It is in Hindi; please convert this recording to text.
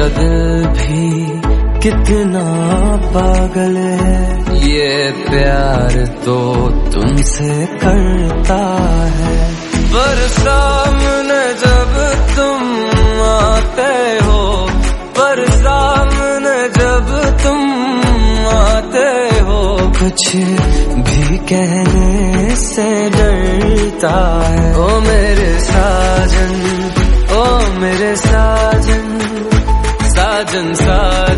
मेरा दिल भी कितना पागल है, ये प्यार तो तुमसे करता है। पर सामने जब तुम आते हो, पर सामने जब तुम आते हो, कुछ भी कहने से डरता है। ओ मेरे साजन, ओ मेरे साजन, साजन साजन।